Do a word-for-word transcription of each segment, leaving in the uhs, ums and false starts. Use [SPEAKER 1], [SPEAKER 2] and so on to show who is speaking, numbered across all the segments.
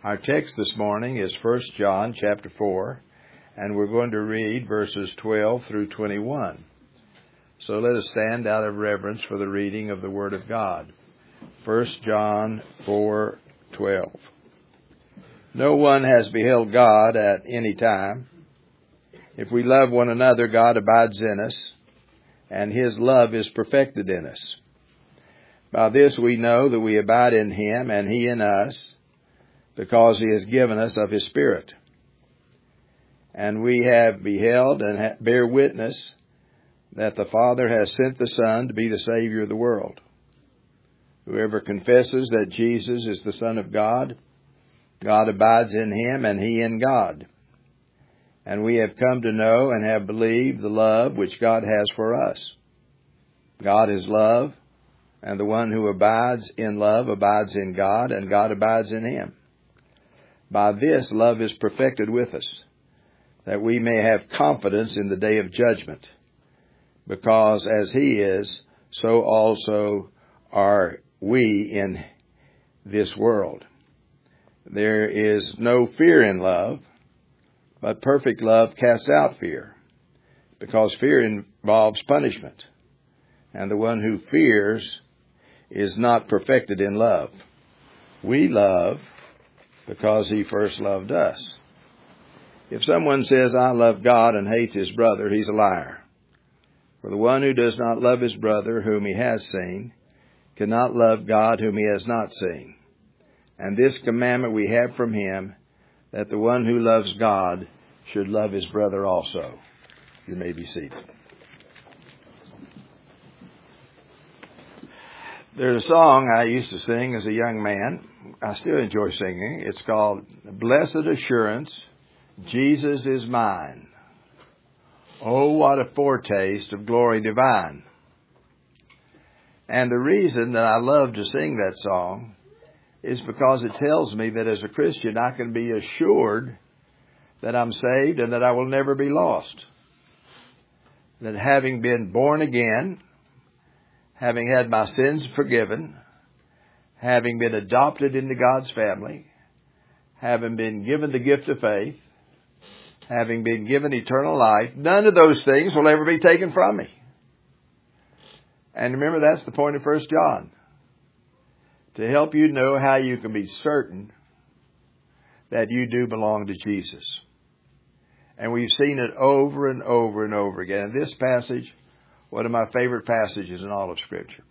[SPEAKER 1] Our text this morning is First John chapter four, and we're going to read verses twelve through twenty-one. So let us stand out of reverence for the reading of the Word of God. First John four twelve. No one has beheld God at any time. If we love one another, God abides in us, and His love is perfected in us. By this we know that we abide in Him and He in us, because He has given us of His Spirit. And we have beheld and bear witness that the Father has sent the Son to be the Savior of the world. Whoever confesses that Jesus is the Son of God, God abides in Him and He in God. And we have come to know and have believed the love which God has for us. God is love, and the one who abides in love abides in God, and God abides in him. By this love is perfected with us, that we may have confidence in the day of judgment, because as He is, so also are we in this world. There is no fear in love, but perfect love casts out fear, because fear involves punishment, and the one who fears is not perfected in love. We love because He first loved us. If someone says, I love God, and hates his brother, he's a liar. For the one who does not love his brother whom he has seen cannot love God whom he has not seen. And this commandment we have from Him, that the one who loves God should love his brother also. You may be seated. There's a song I used to sing as a young man. I still enjoy singing. It's called Blessed Assurance, Jesus is Mine. Oh, what a foretaste of glory divine. And the reason that I love to sing that song is because it tells me that as a Christian I can be assured that I'm saved and that I will never be lost. That having been born again, having had my sins forgiven, having been adopted into God's family, having been given the gift of faith, having been given eternal life, none of those things will ever be taken from me. And remember, that's the point of First John. To help you know how you can be certain that you do belong to Jesus. And we've seen it over and over and over again. In this passage, one of my favorite passages in all of Scripture.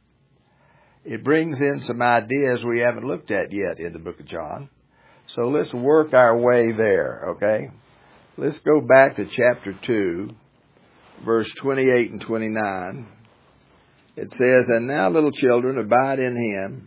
[SPEAKER 1] It brings in some ideas we haven't looked at yet in the book of John. So let's work our way there, okay? Let's go back to chapter two, verse twenty-eight and twenty-nine. It says, And now, little children, abide in Him,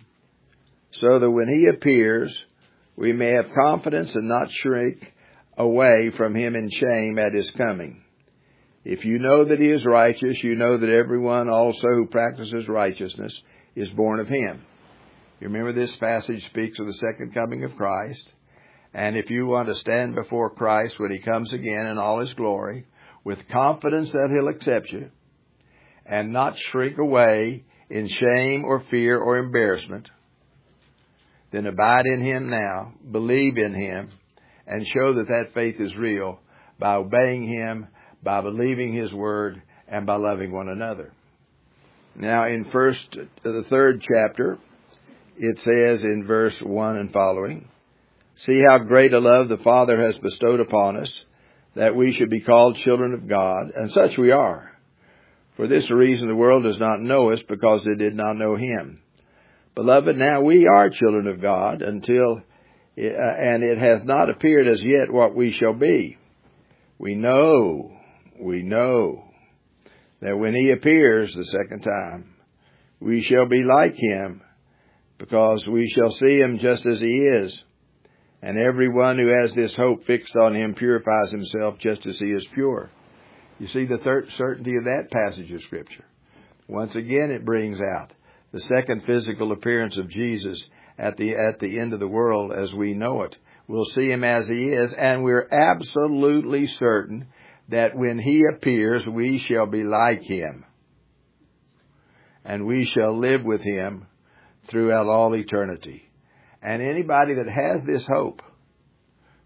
[SPEAKER 1] so that when He appears, we may have confidence and not shrink away from Him in shame at His coming. If you know that He is righteous, you know that everyone also who practices righteousness is born of Him. You remember this passage speaks of the second coming of Christ. And if you want to stand before Christ when He comes again in all His glory, with confidence that He'll accept you, and not shrink away in shame or fear or embarrassment, then abide in Him now, believe in Him, and show that that faith is real by obeying Him, by believing His Word, and by loving one another. Now, in first, the third chapter, it says in verse one and following, See how great a love the Father has bestowed upon us, that we should be called children of God, and such we are. For this reason the world does not know us, because they did not know Him. Beloved, now we are children of God, until, uh, and it has not appeared as yet what we shall be. We know, we know, that when He appears the second time, we shall be like Him, because we shall see Him just as He is. And everyone who has this hope fixed on Him purifies himself just as He is pure. You see the third certainty of that passage of Scripture. Once again, it brings out the second physical appearance of Jesus at the at the end of the world as we know it. We'll see Him as He is, and we're absolutely certain that when He appears, we shall be like Him. And we shall live with Him throughout all eternity. And anybody that has this hope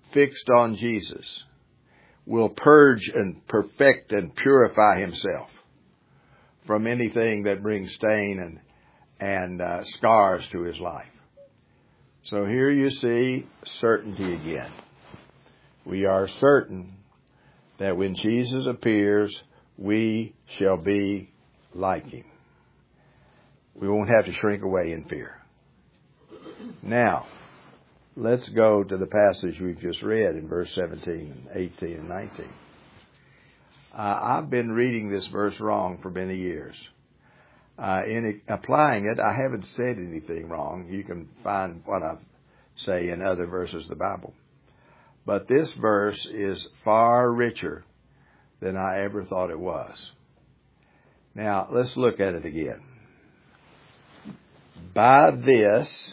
[SPEAKER 1] fixed on Jesus will purge and perfect and purify himself from anything that brings stain and, and uh, scars to his life. So here you see certainty again. We are certain that when Jesus appears, we shall be like him. We won't have to shrink away in fear. Now, let's go to the passage we've just read in verse seventeen, and eighteen, and nineteen. Uh, I've been reading this verse wrong for many years. Uh, in applying it, I haven't said anything wrong. You can find what I say in other verses of the Bible. But this verse is far richer than I ever thought it was. Now, let's look at it again. By this,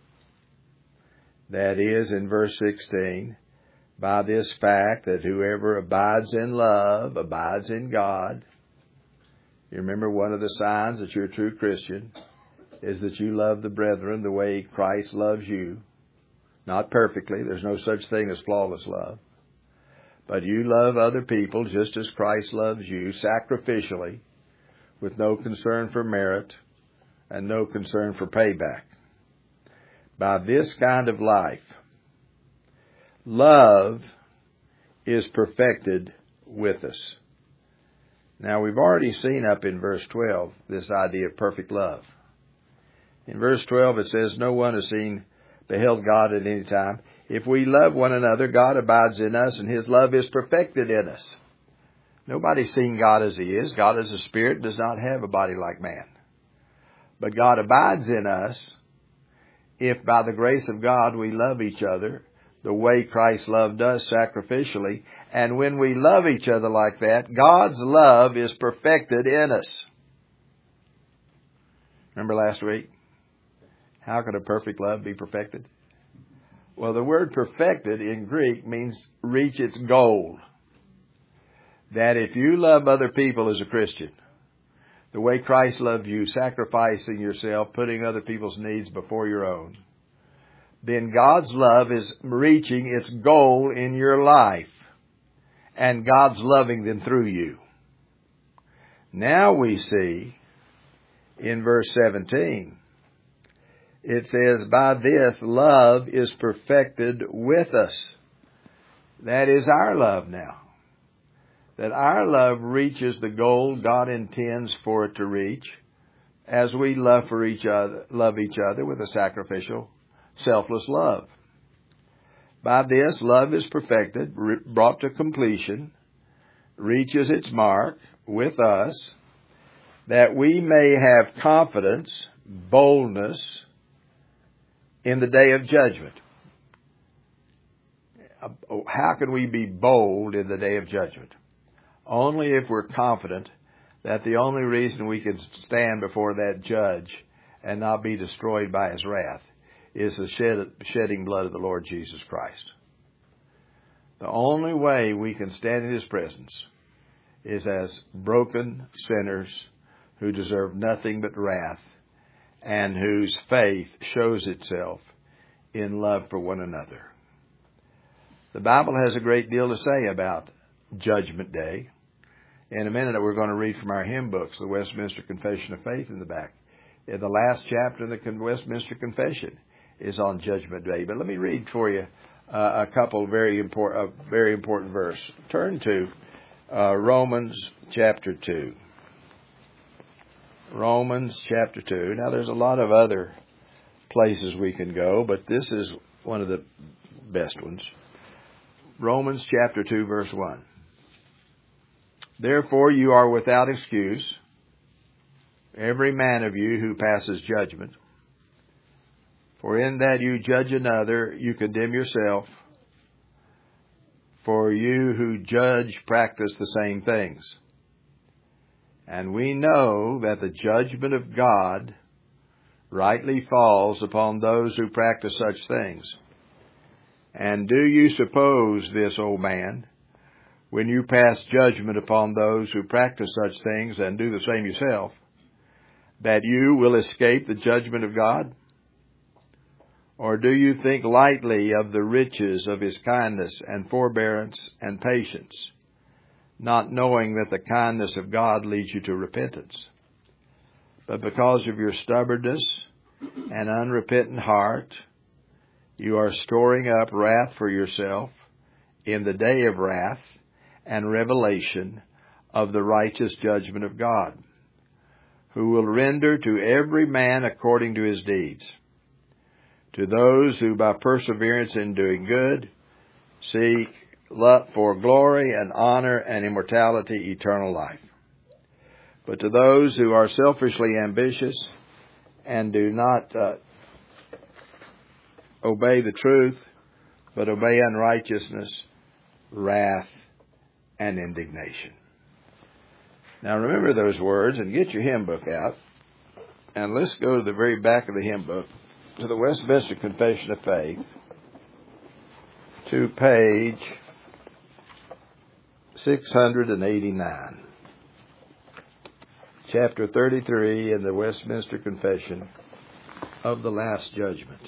[SPEAKER 1] that is in verse sixteen, by this fact that whoever abides in love abides in God. You remember one of the signs that you're a true Christian is that you love the brethren the way Christ loves you. Not perfectly. There's no such thing as flawless love. But you love other people just as Christ loves you, sacrificially, with no concern for merit and no concern for payback. By this kind of life, love is perfected with us. Now, we've already seen up in verse twelve this idea of perfect love. In verse twelve it says, no one has seen, beheld God at any time. If we love one another, God abides in us, and his love is perfected in us. Nobody's seen God as he is. God as a spirit does not have a body like man. But God abides in us if by the grace of God we love each other the way Christ loved us sacrificially. And when we love each other like that, God's love is perfected in us. Remember last week? How could a perfect love be perfected? Well, the word perfected in Greek means reach its goal. That if you love other people as a Christian, the way Christ loved you, sacrificing yourself, putting other people's needs before your own, then God's love is reaching its goal in your life. And God's loving them through you. Now we see in verse seventeen, it says, by this love is perfected with us. That is our love now. That our love reaches the goal God intends for it to reach as we love for each other, love each other with a sacrificial, selfless love. By this, love is perfected, brought to completion, reaches its mark with us, that we may have confidence, boldness in the day of judgment. How can we be bold in the day of judgment? Only if we're confident that the only reason we can stand before that judge and not be destroyed by his wrath is the shed, shedding blood of the Lord Jesus Christ. The only way we can stand in his presence is as broken sinners who deserve nothing but wrath and whose faith shows itself in love for one another. The Bible has a great deal to say about Judgment Day. In a minute, we're going to read from our hymn books, the Westminster Confession of Faith in the back. In the last chapter of the Westminster Confession is on Judgment Day. But let me read for you uh, a couple very important, uh, very important verse. Turn to uh, Romans chapter two. Romans chapter two. Now, there's a lot of other places we can go, but this is one of the best ones. Romans chapter two, verse one. Therefore you are without excuse, every man of you who passes judgment. For in that you judge another, you condemn yourself. For you who judge practice the same things. And we know that the judgment of God rightly falls upon those who practice such things. And do you suppose this, O man, when you pass judgment upon those who practice such things and do the same yourself, that you will escape the judgment of God? Or do you think lightly of the riches of his kindness and forbearance and patience, not knowing that the kindness of God leads you to repentance? But because of your stubbornness and unrepentant heart, you are storing up wrath for yourself in the day of wrath and revelation of the righteous judgment of God, who will render to every man according to his deeds. To those who by perseverance in doing good seek for glory and honor and immortality, eternal life. But to those who are selfishly ambitious and do not uh, obey the truth, but obey unrighteousness, wrath, and indignation. Now remember those words and get your hymn book out. And let's go to the very back of the hymn book, to the Westminster Confession of Faith, to page six hundred eighty-nine. Chapter thirty-three in the Westminster Confession of the Last Judgment.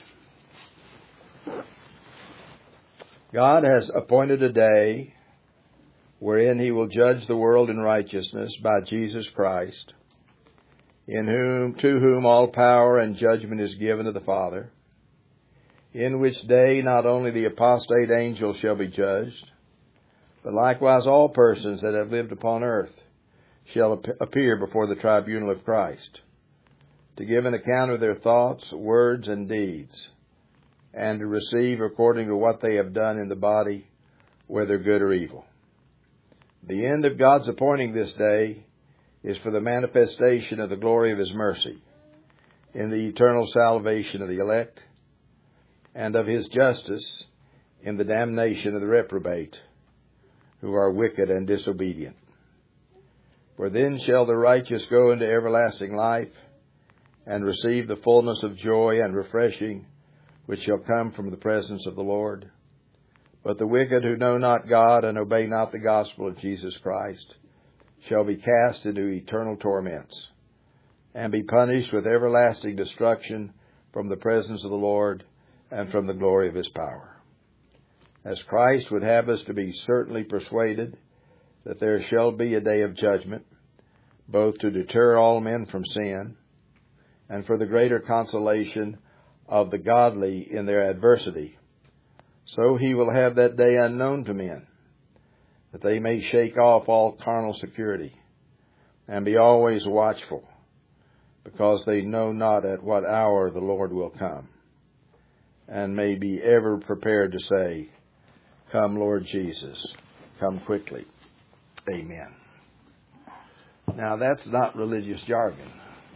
[SPEAKER 1] God has appointed a day wherein he will judge the world in righteousness by Jesus Christ, in whom, to whom all power and judgment is given of the Father, in which day not only the apostate angels shall be judged, but likewise all persons that have lived upon earth shall appear before the tribunal of Christ, to give an account of their thoughts, words, and deeds, and to receive according to what they have done in the body, whether good or evil. The end of God's appointing this day is for the manifestation of the glory of his mercy in the eternal salvation of the elect, and of his justice in the damnation of the reprobate, who are wicked and disobedient. For then shall the righteous go into everlasting life, and receive the fullness of joy and refreshing which shall come from the presence of the Lord. But the wicked who know not God and obey not the gospel of Jesus Christ shall be cast into eternal torments, and be punished with everlasting destruction from the presence of the Lord and from the glory of his power. As Christ would have us to be certainly persuaded that there shall be a day of judgment, both to deter all men from sin, and for the greater consolation of the godly in their adversity, so he will have that day unknown to men, that they may shake off all carnal security, and be always watchful, because they know not at what hour the Lord will come, and may be ever prepared to say, "Come, Lord Jesus, come quickly." Amen. Now that's not religious jargon.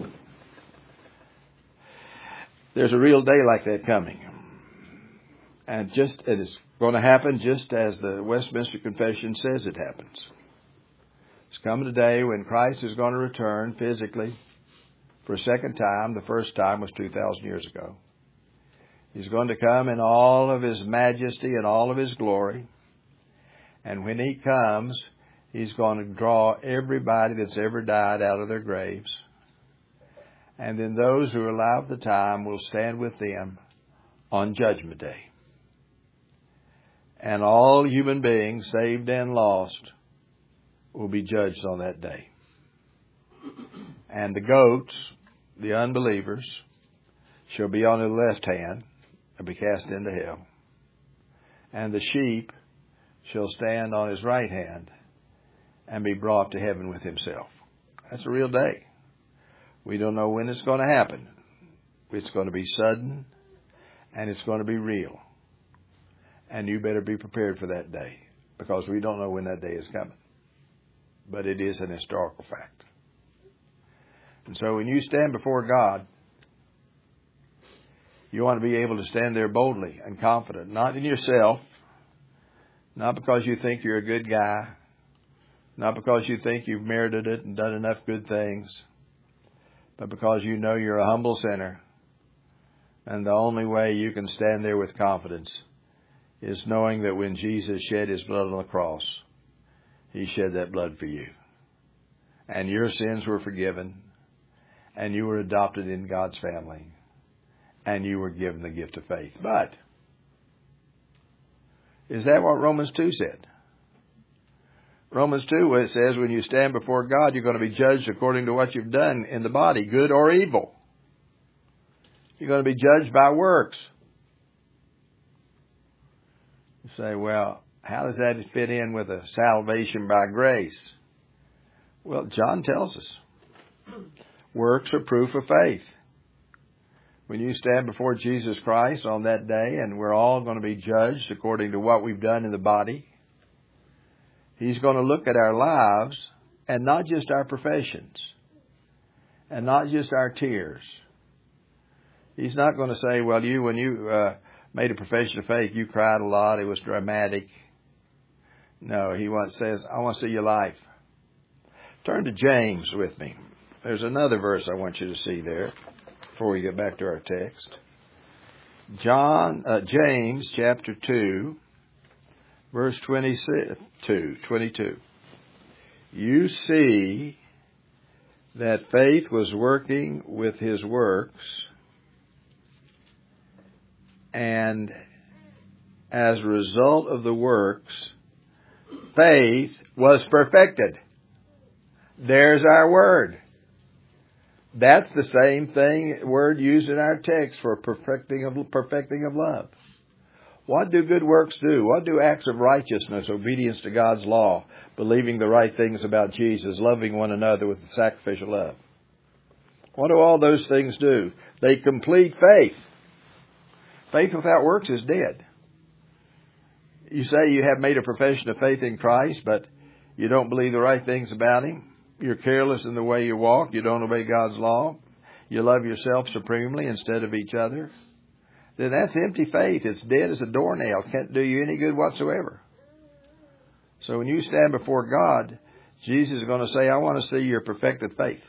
[SPEAKER 1] There's a real day like that coming. And just it is going to happen just as the Westminster Confession says it happens. It's coming a day when Christ is going to return physically for a second time. The first time was two thousand years ago. He's going to come in all of his majesty and all of his glory. And when he comes, he's going to draw everybody that's ever died out of their graves. And then those who are allowed the time will stand with them on Judgment Day. And all human beings, saved and lost, will be judged on that day. And the goats, the unbelievers, shall be on his left hand and be cast into hell. And the sheep shall stand on his right hand and be brought to heaven with himself. That's a real day. We don't know when it's going to happen. It's going to be sudden, and it's going to be real. And you better be prepared for that day, because we don't know when that day is coming. But it is an historical fact. And so when you stand before God, you want to be able to stand there boldly and confident, not in yourself, not because you think you're a good guy, not because you think you've merited it and done enough good things, but because you know you're a humble sinner. And the only way you can stand there with confidence is knowing that when Jesus shed his blood on the cross, he shed that blood for you. And your sins were forgiven, and you were adopted in God's family. and you were given the gift of faith. But is that what Romans two said? Romans two, it says when you stand before God, you're going to be judged according to what you've done in the body, good or evil. You're going to be judged by works. You say, well, how does that fit in with a salvation by grace? Well, John tells us works are proof of faith. When you stand before Jesus Christ on that day, and we're all going to be judged according to what we've done in the body, He's going to look at our lives and not just our professions and not just our tears. He's not going to say, well, you, when you uh, made a profession of faith, you cried a lot. It was dramatic. No, He wants, says, I want to see your life. Turn to James with me. There's another verse I want you to see there before we get back to our text. John, uh, James chapter two, verse twenty-two, twenty-two. You see that faith was working with his works, and as a result of the works, faith was perfected. There's our word. That's the same thing, word used in our text for perfecting of, perfecting of love. What do good works do? What do acts of righteousness, obedience to God's law, believing the right things about Jesus, loving one another with sacrificial love? What do all those things do? They complete faith. Faith without works is dead. You say you have made a profession of faith in Christ, but you don't believe the right things about Him. You're careless in the way you walk. You don't obey God's law. You love yourself supremely instead of each other. Then that's empty faith. It's dead as a doornail. Can't do you any good whatsoever. So when you stand before God, Jesus is going to say, I want to see your perfected faith.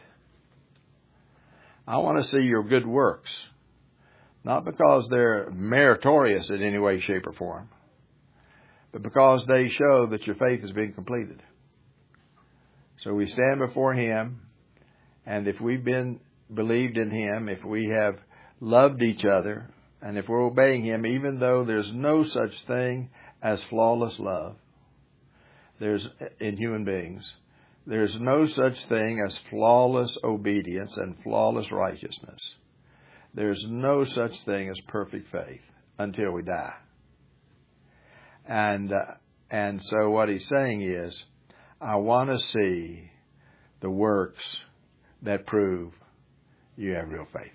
[SPEAKER 1] I want to see your good works. Not because they're meritorious in any way, shape, or form, but because they show that your faith has been completed. So we stand before Him, and if we've been believed in Him, if we have loved each other, and if we're obeying Him, even though there's no such thing as flawless love, there's in human beings, there's no such thing as flawless obedience and flawless righteousness. There's no such thing as perfect faith until we die. And uh, and so what He's saying is, I want to see the works that prove you have real faith.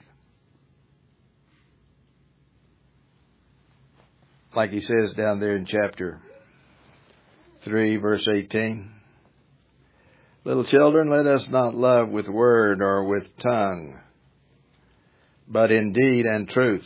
[SPEAKER 1] Like He says down there in chapter three, verse eighteen. Little children, let us not love with word or with tongue, but in deed and truth.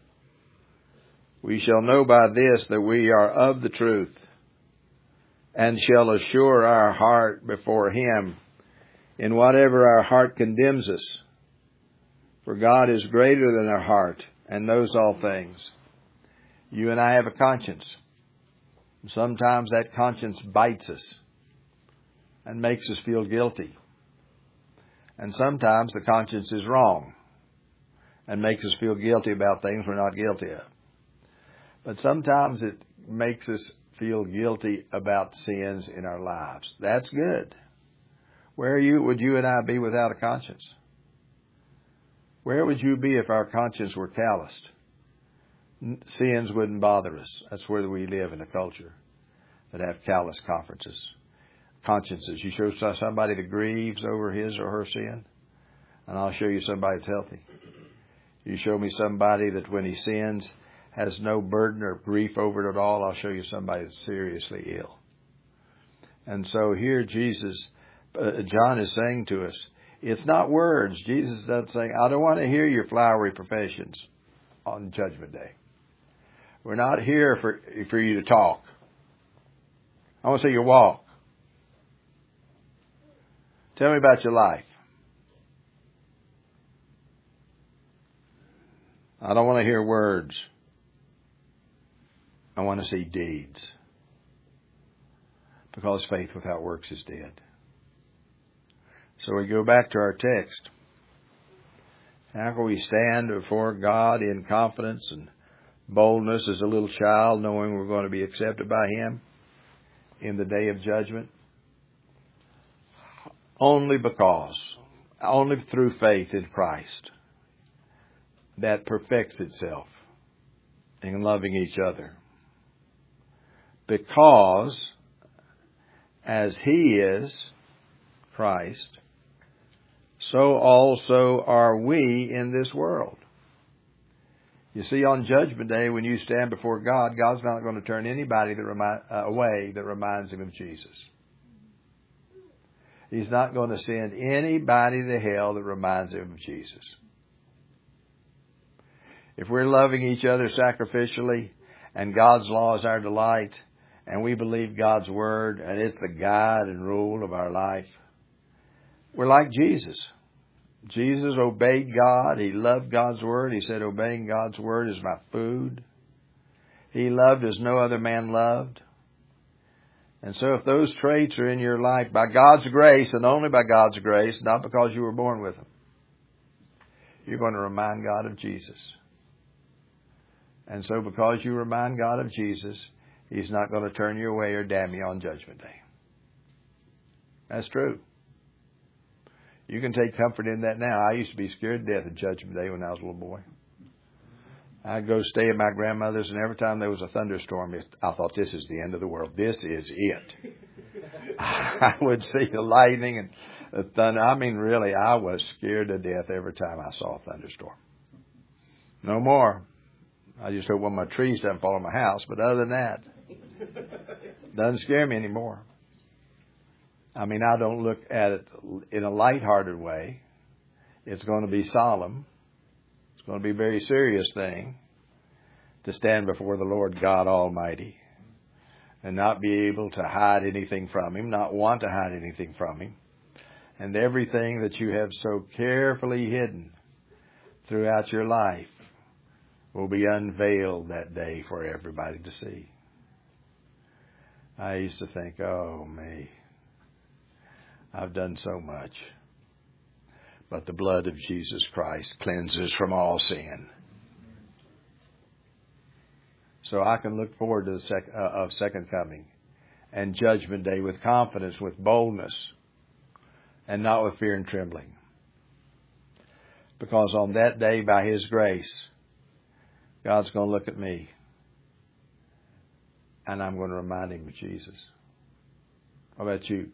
[SPEAKER 1] We shall know by this that we are of the truth, and shall assure our heart before Him in whatever our heart condemns us. For God is greater than our heart and knows all things. You and I have a conscience. Sometimes that conscience bites us and makes us feel guilty. And sometimes the conscience is wrong and makes us feel guilty about things we're not guilty of. But sometimes it makes us feel guilty about sins in our lives. That's good. Where are you, would you and I be without a conscience? Where would you be if our conscience were calloused? Sins wouldn't bother us. That's where we live in a culture that have callous conferences, consciences. You show somebody that grieves over his or her sin, and I'll show you somebody that's healthy. You show me somebody that when he sins has no burden or grief over it at all, I'll show you somebody that's seriously ill. And so here Jesus, uh, John is saying to us, it's not words. Jesus doesn't say, I don't want to hear your flowery professions on Judgment Day. We're not here for, for you to talk. I want to see your walk. Tell me about your life. I don't want to hear words. I want to see deeds. Because faith without works is dead. So we go back to our text. How can we stand before God in confidence and boldness as a little child, knowing we're going to be accepted by Him in the day of judgment? Only because, only through faith in Christ, that perfects itself in loving each other. Because as He is, Christ, so also are we in this world. You see, on Judgment Day, when you stand before God, God's not going to turn anybody that remind, uh, away that reminds Him of Jesus. He's not going to send anybody to hell that reminds Him of Jesus. If we're loving each other sacrificially, and God's law is our delight, and we believe God's Word, and it's the guide and rule of our life, we're like Jesus. Jesus obeyed God. He loved God's Word. He said, obeying God's Word is my food. He loved as no other man loved. And so if those traits are in your life, by God's grace, and only by God's grace, not because you were born with them, you're going to remind God of Jesus. And so because you remind God of Jesus, He's not going to turn you away or damn you on Judgment Day. That's true. You can take comfort in that now. I used to be scared to death of Judgment Day when I was a little boy. I'd go stay at my grandmother's, and every time there was a thunderstorm, I thought, this is the end of the world. This is it. I would see the lightning and the thunder. I mean, really, I was scared to death every time I saw a thunderstorm. No more. I just hope one of my trees doesn't fall on my house. But other than that, it doesn't scare me anymore. I mean, I don't look at it in a lighthearted way. It's going to be solemn. It's going to be a very serious thing to stand before the Lord God Almighty and not be able to hide anything from Him, not want to hide anything from Him. And everything that you have so carefully hidden throughout your life will be unveiled that day for everybody to see. I used to think, oh, me. I've done so much. But the blood of Jesus Christ cleanses from all sin. So I can look forward to the sec- uh, of second coming and Judgment Day with confidence, with boldness, and not with fear and trembling. Because on that day, by His grace, God's going to look at me, and I'm going to remind Him of Jesus. How about you?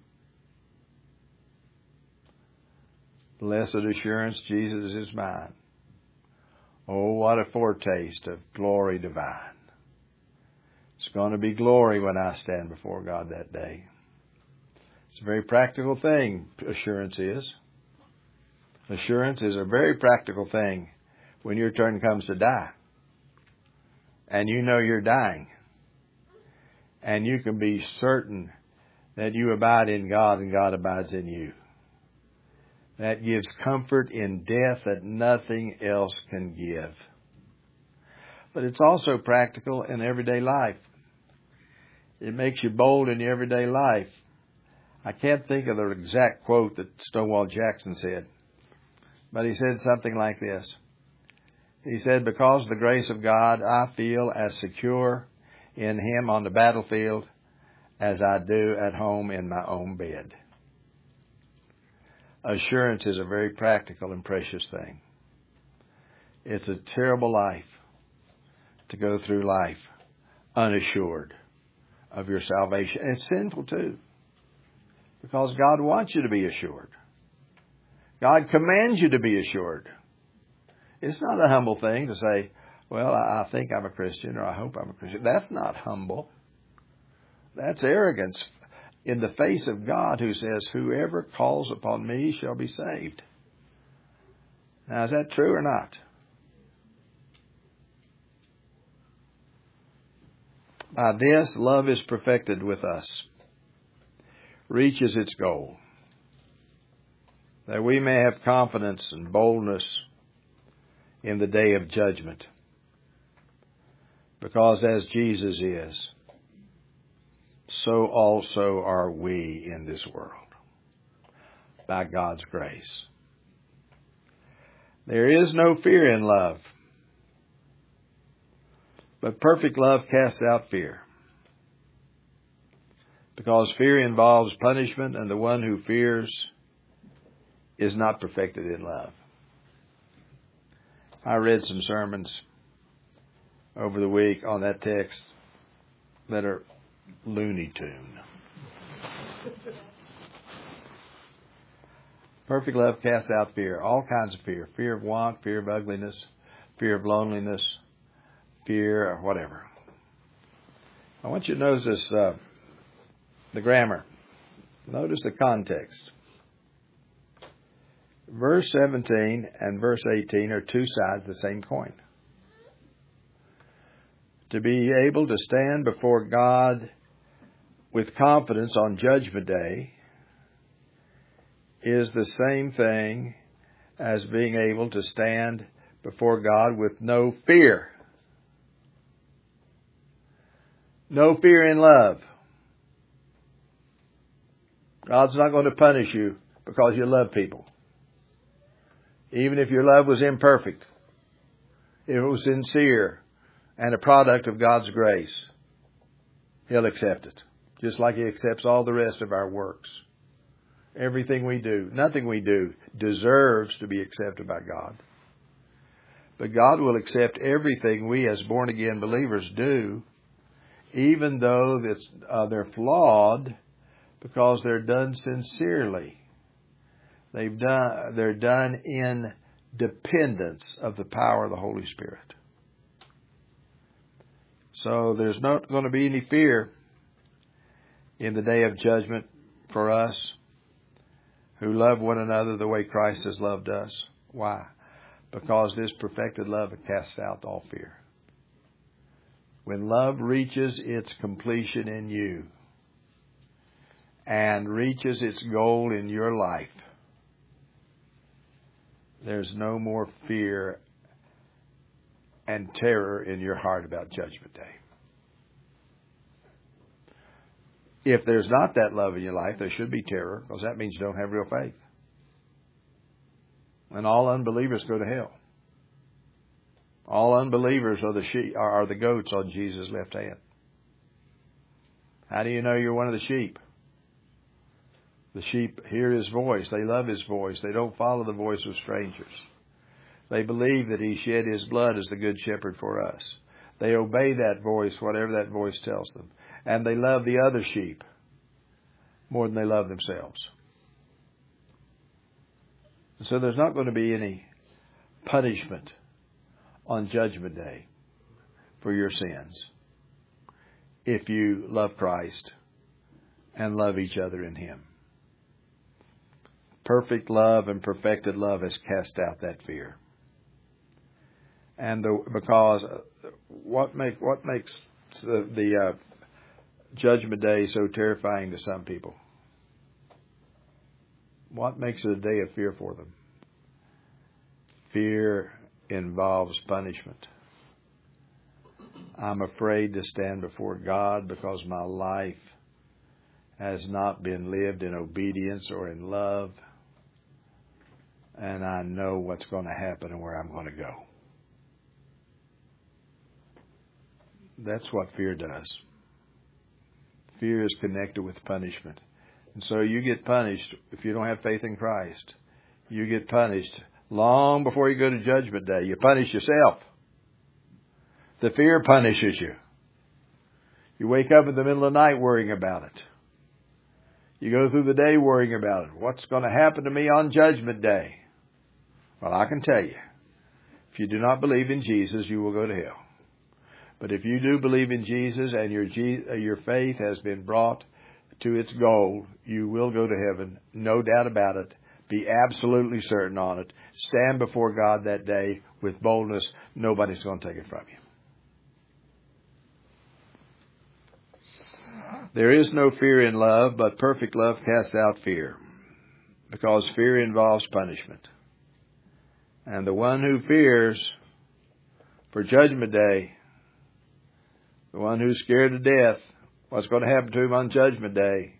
[SPEAKER 1] Blessed assurance, Jesus is mine. Oh, what a foretaste of glory divine. It's going to be glory when I stand before God that day. It's a very practical thing, assurance is. Assurance is a very practical thing when your turn comes to die. And you know you're dying. And you can be certain that you abide in God and God abides in you. That gives comfort in death that nothing else can give. But it's also practical in everyday life. It makes you bold in your everyday life. I can't think of the exact quote that Stonewall Jackson said, but he said something like this. He said, because of the grace of God, I feel as secure in Him on the battlefield as I do at home in my own bed. Assurance is a very practical and precious thing. It's a terrible life to go through life unassured of your salvation. And it's sinful too, because God wants you to be assured. God commands you to be assured. It's not a humble thing to say, well, I think I'm a Christian, or I hope I'm a Christian. That's not humble. That's arrogance in the face of God, who says, whoever calls upon me shall be saved. Now, is that true or not? By this, love is perfected with us, reaches its goal, that we may have confidence and boldness in the day of judgment. Because as Jesus is, so also are we in this world, by God's grace. There is no fear in love, but perfect love casts out fear. Because fear involves punishment, and the one who fears is not perfected in love. I read some sermons over the week on that text that are Looney Tune. Perfect love casts out fear, all kinds of fear. Fear of want, fear of ugliness, fear of loneliness, fear or whatever. I want you to notice this, uh, the grammar. Notice the context. Verse seventeen and verse eighteen are two sides of the same coin. To be able to stand before God with confidence on Judgment Day is the same thing as being able to stand before God with no fear. No fear in love. God's not going to punish you because you love people. Even if your love was imperfect, if it was sincere and a product of God's grace, He'll accept it. Just like He accepts all the rest of our works. Everything we do, nothing we do deserves to be accepted by God. But God will accept everything we as born-again believers do, even though that's, uh, they're flawed, because they're done sincerely. They've done, they're done in dependence of the power of the Holy Spirit. So there's not going to be any fear in the day of judgment for us who love one another the way Christ has loved us. Why? Because this perfected love casts out all fear. When love reaches its completion in you and reaches its goal in your life, there's no more fear and terror in your heart about Judgment Day. If there's not that love in your life, there should be terror, because that means you don't have real faith. And all unbelievers go to hell. All unbelievers are the sheep, are the goats on Jesus' left hand. How do you know you're one of the sheep? The sheep hear His voice. They love His voice. They don't follow the voice of strangers. They believe that He shed His blood as the good shepherd for us. They obey that voice, whatever that voice tells them. And they love the other sheep more than they love themselves. And so there's not going to be any punishment on Judgment Day for your sins if you love Christ and love each other in Him. Perfect love and perfected love has cast out that fear. And the, because what make what makes the, the uh, Judgment Day so terrifying to some people? What makes it a day of fear for them? Fear involves punishment. I'm afraid to stand before God because my life has not been lived in obedience or in love. And I know what's going to happen and where I'm going to go. That's what fear does. Fear is connected with punishment. And so you get punished if you don't have faith in Christ. You get punished long before you go to Judgment Day. You punish yourself. The fear punishes you. You wake up in the middle of the night worrying about it. You go through the day worrying about it. What's going to happen to me on Judgment Day? Well, I can tell you, if you do not believe in Jesus, you will go to hell. But if you do believe in Jesus and your your faith has been brought to its goal, you will go to heaven, no doubt about it. Be absolutely certain on it. Stand before God that day with boldness. Nobody's going to take it from you. There is no fear in love, but perfect love casts out fear, because fear involves punishment. And the one who fears for Judgment Day, the one who's scared to death, what's going to happen to him on Judgment Day,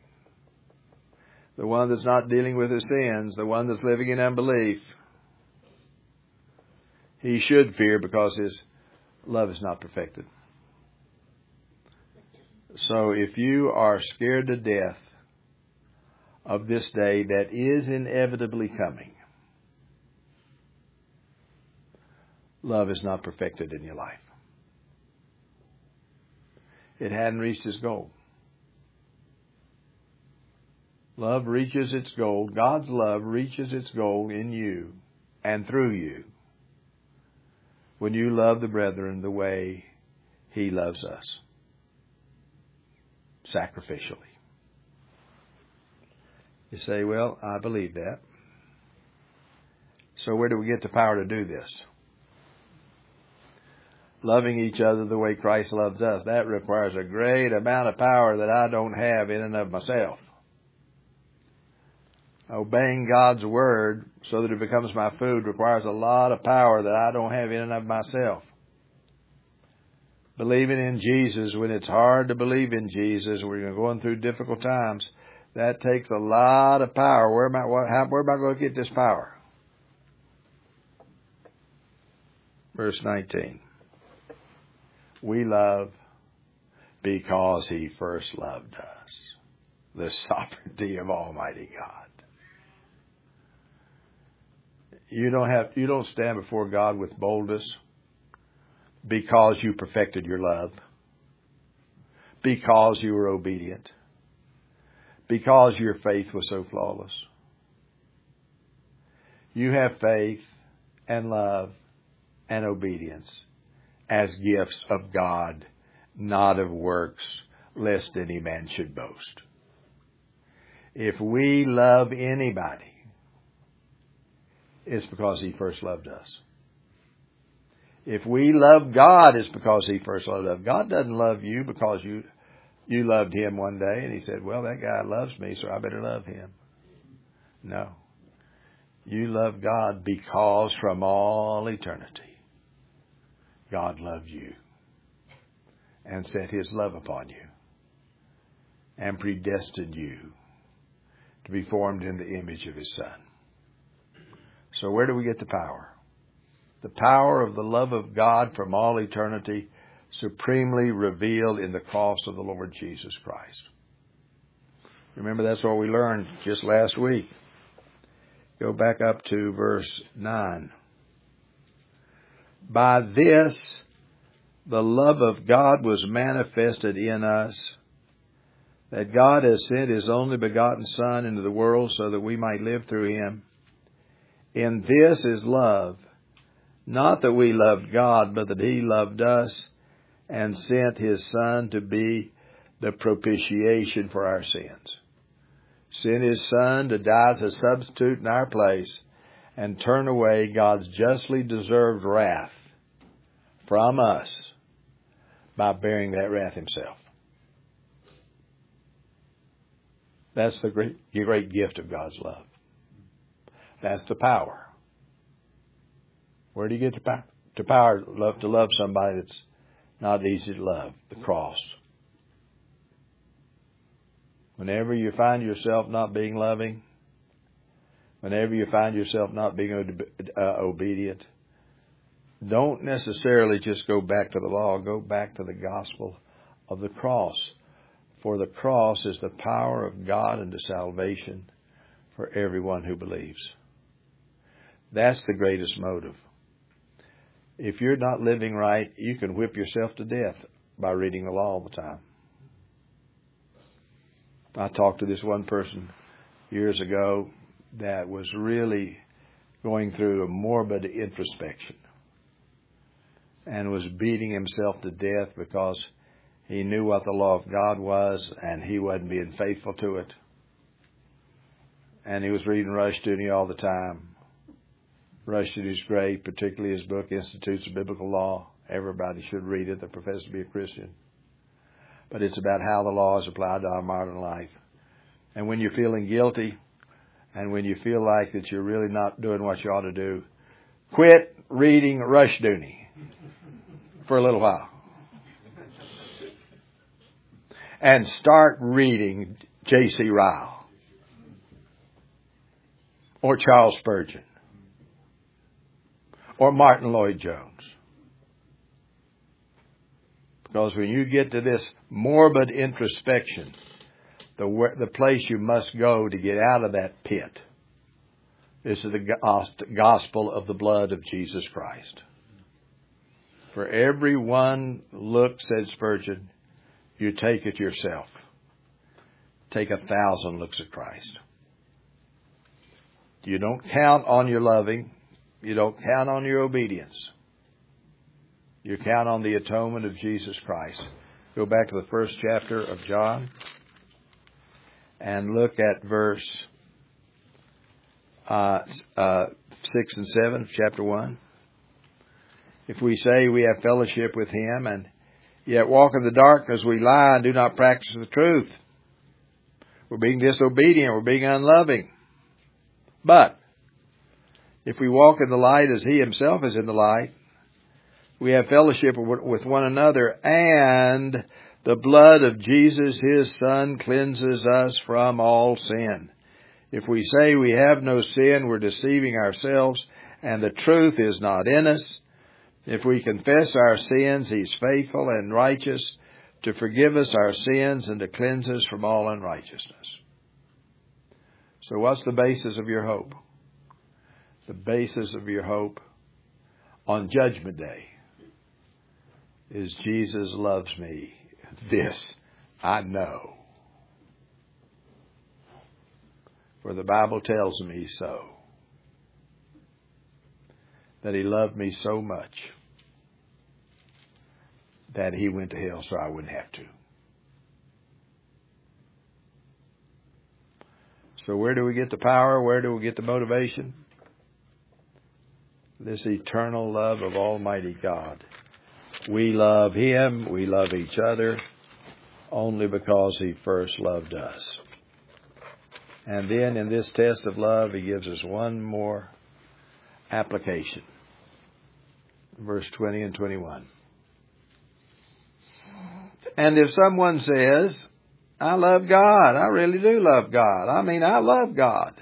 [SPEAKER 1] the one that's not dealing with his sins, the one that's living in unbelief, he should fear because his love is not perfected. So if you are scared to death of this day that is inevitably coming, love is not perfected in your life. It hadn't reached its goal. Love reaches its goal. God's love reaches its goal in you and through you when you love the brethren the way He loves us, sacrificially. You say, well, I believe that. So where do we get the power to do this? Loving each other the way Christ loves us. That requires a great amount of power that I don't have in and of myself. Obeying God's Word so that it becomes my food requires a lot of power that I don't have in and of myself. Believing in Jesus when it's hard to believe in Jesus, we're going through difficult times, that takes a lot of power. Where am I, what, how, where am I going to get this power? Verse nineteen. We love because He first loved us. The sovereignty of Almighty God. You don't have, you don't stand before God with boldness because you perfected your love, because you were obedient, because your faith was so flawless. You have faith and love and obedience as gifts of God, not of works, lest any man should boast. If we love anybody, it's because He first loved us. If we love God, it's because He first loved us. God doesn't love you because you you loved Him one day and He said, well, that guy loves me, so I better love him. No. You love God because from all eternity, God loved you and set His love upon you and predestined you to be formed in the image of His Son. So where do we get the power? The power of the love of God from all eternity, supremely revealed in the cross of the Lord Jesus Christ. Remember, that's what we learned just last week. Go back up to verse nine. By this, the love of God was manifested in us, that God has sent His only begotten Son into the world so that we might live through Him. In this is love, not that we loved God, but that He loved us and sent His Son to be the propitiation for our sins. Sent His Son to die as a substitute in our place and turn away God's justly deserved wrath from us by bearing that wrath Himself. That's the great, the great gift of God's love. That's the power. Where do you get the power? To power love to love somebody that's not easy to love. The cross. Whenever you find yourself not being loving, whenever you find yourself not being uh, obedient, don't necessarily just go back to the law. Go back to the gospel of the cross. For the cross is the power of God unto salvation for everyone who believes. That's the greatest motive. If you're not living right, you can whip yourself to death by reading the law all the time. I talked to this one person years ago that was really going through a morbid introspection and was beating himself to death because he knew what the law of God was and he wasn't being faithful to it. And he was reading Rushdoony all the time. Rushdoony's great, particularly his book, Institutes of Biblical Law. Everybody should read it that professes to be a Christian. But it's about how the law is applied to our modern life. And when you're feeling guilty and when you feel like that you're really not doing what you ought to do, quit reading Rushdoony for a little while. And start reading J C Ryle or Charles Spurgeon or Martin Lloyd-Jones. Because when you get to this morbid introspection, the, the place you must go to get out of that pit, this is the gospel of the blood of Jesus Christ. For every one look, said Spurgeon, you take it yourself. Take a thousand looks at Christ. You don't count on your loving. You don't count on your obedience. You count on the atonement of Jesus Christ. Go back to the first chapter of John and look at verse uh, uh, six and seven of chapter one. If we say we have fellowship with Him and yet walk in the darkness, we lie and do not practice the truth. We're being disobedient. We're being unloving. But if we walk in the light as He Himself is in the light, we have fellowship with one another, and the blood of Jesus, His Son, cleanses us from all sin. If we say we have no sin, we're deceiving ourselves, and the truth is not in us. If we confess our sins, He's faithful and righteous to forgive us our sins and to cleanse us from all unrighteousness. So what's the basis of your hope? The basis of your hope on Judgment Day is Jesus loves me. This I know. For the Bible tells me so. That He loved me so much that He went to hell so I wouldn't have to. So where do we get the power? Where do we get the motivation? This eternal love of Almighty God. We love Him, we love each other, only because He first loved us. And then in this test of love, He gives us one more application. Verse twenty and twenty-one. And if someone says, I love God, I really do love God. I mean, I love God.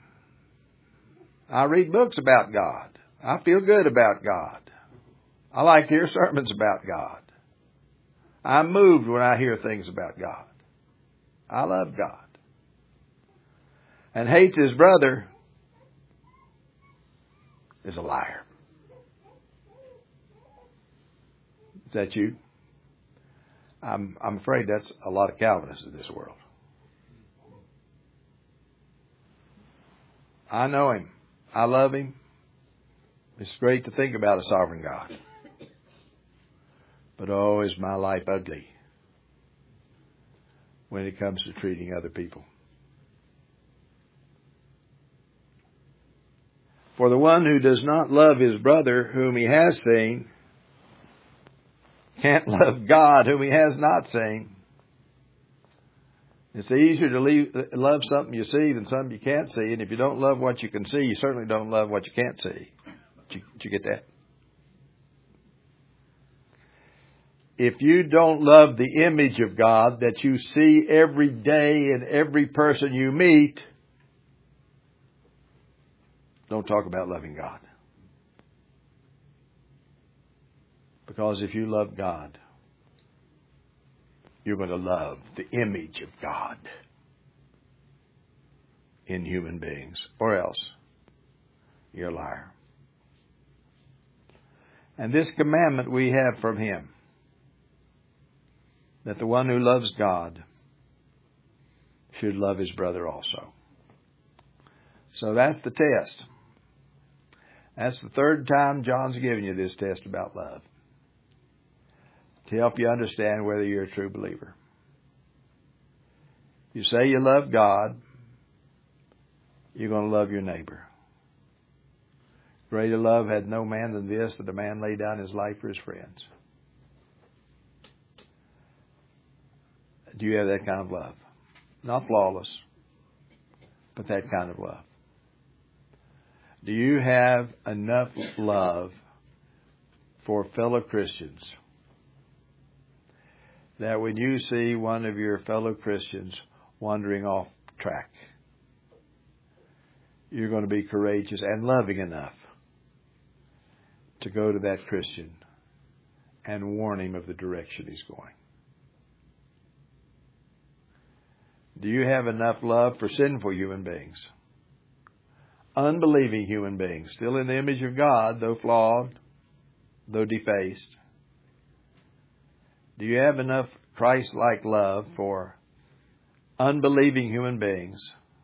[SPEAKER 1] I read books about God. I feel good about God. I like to hear sermons about God. I'm moved when I hear things about God. I love God. And hates his brother is a liar. Is that you? I'm, I'm afraid that's a lot of Calvinists in this world. I know Him. I love Him. It's great to think about a sovereign God. But oh, is my life ugly when it comes to treating other people. For the one who does not love his brother whom he has seen can't love God whom he has not seen. It's easier to leave, love something you see than something you can't see. And if you don't love what you can see, you certainly don't love what you can't see. Did you, did you get that? If you don't love the image of God that you see every day in every person you meet, don't talk about loving God. Because if you love God, you're going to love the image of God in human beings. Or else, you're a liar. And this commandment we have from Him, that the one who loves God should love his brother also. So that's the test. That's the third time John's given you this test about love, to help you understand whether you're a true believer. You say you love God, you're going to love your neighbor. Greater love had no man than this, that a man lay down his life for his friends. Do you have that kind of love? Not flawless, but that kind of love. Do you have enough love for fellow Christians that when you see one of your fellow Christians wandering off track, you're going to be courageous and loving enough to go to that Christian and warn him of the direction he's going? Do you have enough love for sinful human beings? Unbelieving human beings, still in the image of God, though flawed, though defaced. Do you have enough Christ-like love for unbelieving human beings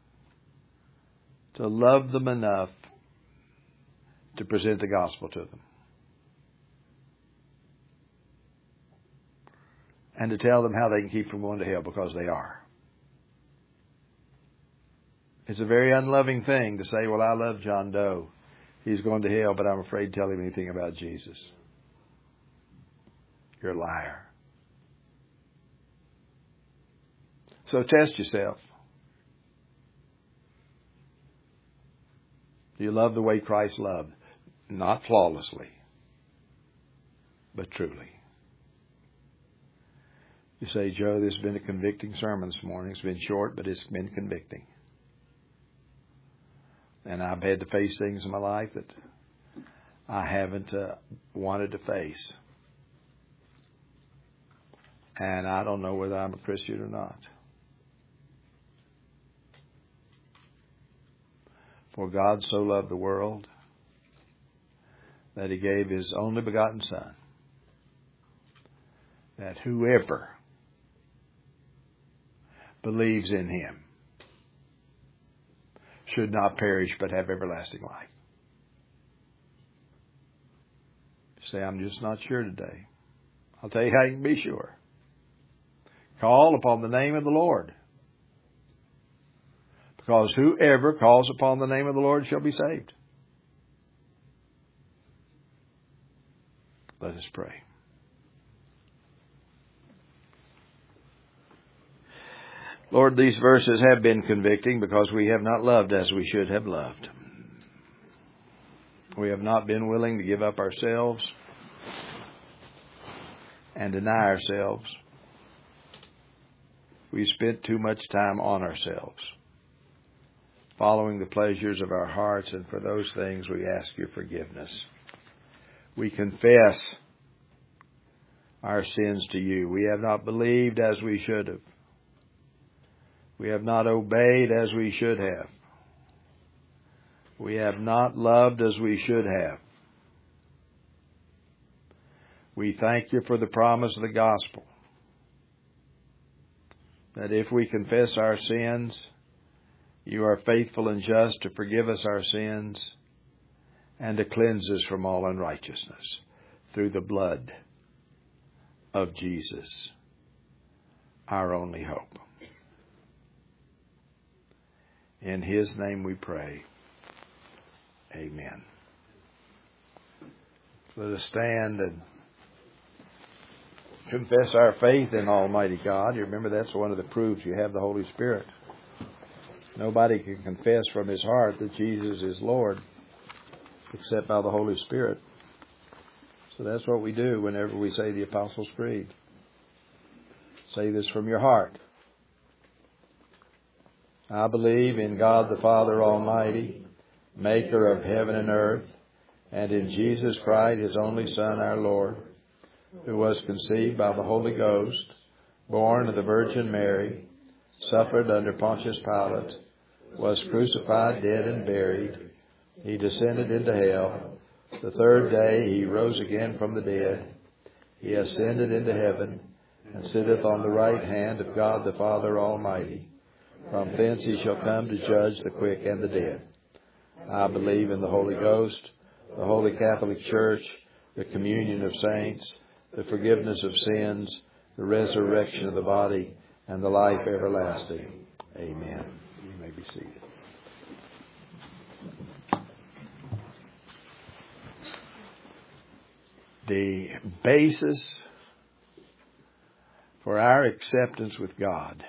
[SPEAKER 1] to love them enough to present the gospel to them? And to tell them how they can keep from going to hell, because they are. It's a very unloving thing to say, well, I love John Doe. He's going to hell, but I'm afraid to tell him anything about Jesus. You're a liar. So test yourself. Do you love the way Christ loved? Not flawlessly, but truly. You say, Joe, this has been a convicting sermon this morning. It's been short, but it's been convicting. And I've had to face things in my life that I haven't uh, wanted to face. And I don't know whether I'm a Christian or not. For God so loved the world that He gave His only begotten Son, that whoever believes in Him should not perish but have everlasting life. You say, I'm just not sure today. I'll tell you how you can be sure. Call upon the name of the Lord. Because whoever calls upon the name of the Lord shall be saved. Let us pray. Lord, these verses have been convicting because we have not loved as we should have loved. We have not been willing to give up ourselves and deny ourselves. We spent too much time on ourselves, following the pleasures of our hearts, and for those things we ask your forgiveness. We confess our sins to you. We have not believed as we should have. We have not obeyed as we should have. We have not loved as we should have. We thank you for the promise of the gospel, that if we confess our sins, you are faithful and just to forgive us our sins and to cleanse us from all unrighteousness through the blood of Jesus, our only hope. In His name we pray. Amen. Let us stand and confess our faith in Almighty God. You remember that's one of the proofs you have the Holy Spirit. Nobody can confess from his heart that Jesus is Lord except by the Holy Spirit. So that's what we do whenever we say the Apostles' Creed. Say this from your heart. I believe in God the Father Almighty, maker of heaven and earth, and in Jesus Christ, His only Son, our Lord, who was conceived by the Holy Ghost, born of the Virgin Mary, suffered under Pontius Pilate, was crucified, dead, and buried. He descended into hell. The third day He rose again from the dead. He ascended into heaven, and sitteth on the right hand of God the Father Almighty. From thence He shall come to judge the quick and the dead. I believe in the Holy Ghost, the Holy Catholic Church, the communion of saints, the forgiveness of sins, the resurrection of the body, and the life everlasting. Amen. You may be seated. The basis for our acceptance with God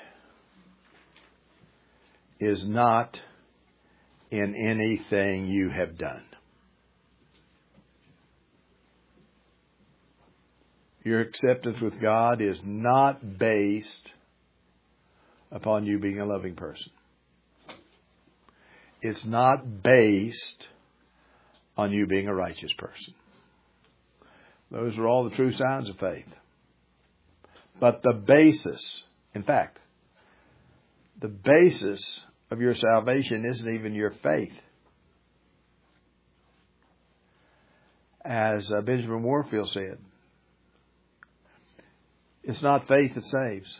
[SPEAKER 1] is not in anything you have done. Your acceptance with God is not based upon you being a loving person. It's not based on you being a righteous person. Those are all the true signs of faith. But the basis, in fact, the basis of your salvation isn't even your faith. As uh, Benjamin Warfield said, it's not faith that saves.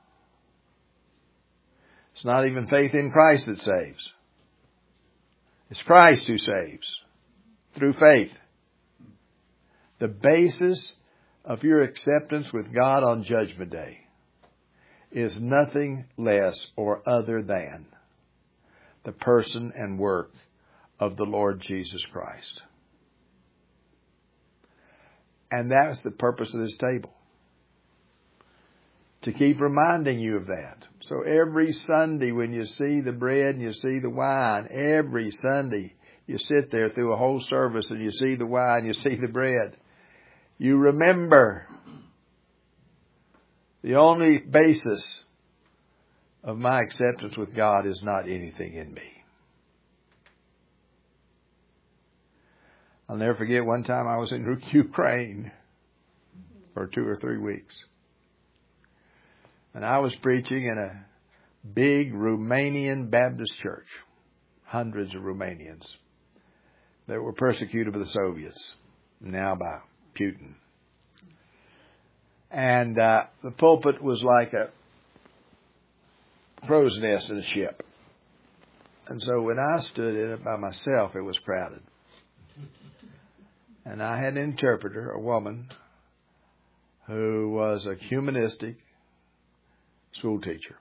[SPEAKER 1] It's not even faith in Christ that saves. It's Christ who saves through faith. The basis of your acceptance with God on Judgment Day is nothing less or other than the person and work of the Lord Jesus Christ. And that's the purpose of this table. To keep reminding you of that. So every Sunday when you see the bread and you see the wine, every Sunday you sit there through a whole service and you see the wine, you see the bread. You remember the only basis of my acceptance with God is not anything in me. I'll never forget one time I was in Ukraine for two or three weeks. And I was preaching in a big Romanian Baptist church. Hundreds of Romanians that were persecuted by the Soviets, now by Putin. And uh, the pulpit was like a crow's nest in a ship. And so when I stood in it by myself, it was crowded. And I had an interpreter, a woman, who was a humanistic school teacher.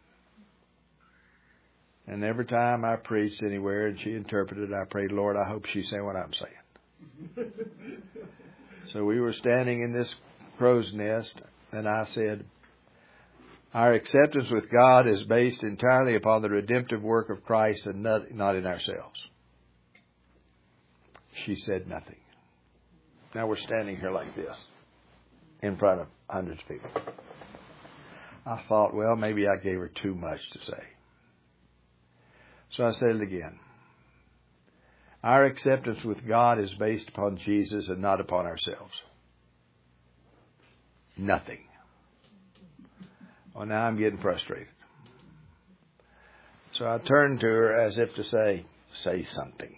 [SPEAKER 1] And every time I preached anywhere and she interpreted, I prayed, Lord, I hope she's saying what I'm saying. So we were standing in this crow's nest, and I said, our acceptance with God is based entirely upon the redemptive work of Christ and not, not in ourselves. She said nothing. Now we're standing here like this in front of hundreds of people. I thought, well, maybe I gave her too much to say. So I said it again. Our acceptance with God is based upon Jesus and not upon ourselves. Nothing. Well, now I'm getting frustrated. So I turned to her as if to say, say something.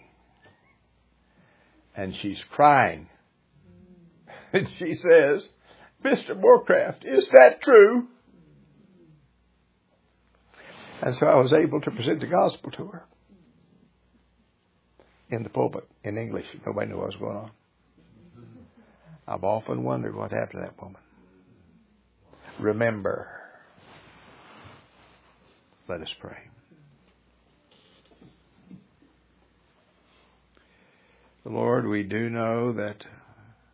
[SPEAKER 1] And she's crying. And she says, Mister Morecraft, is that true? And so I was able to present the gospel to her in the pulpit in English. Nobody knew what was going on. I've often wondered what happened to that woman. Remember. Let us pray. Lord, we do know that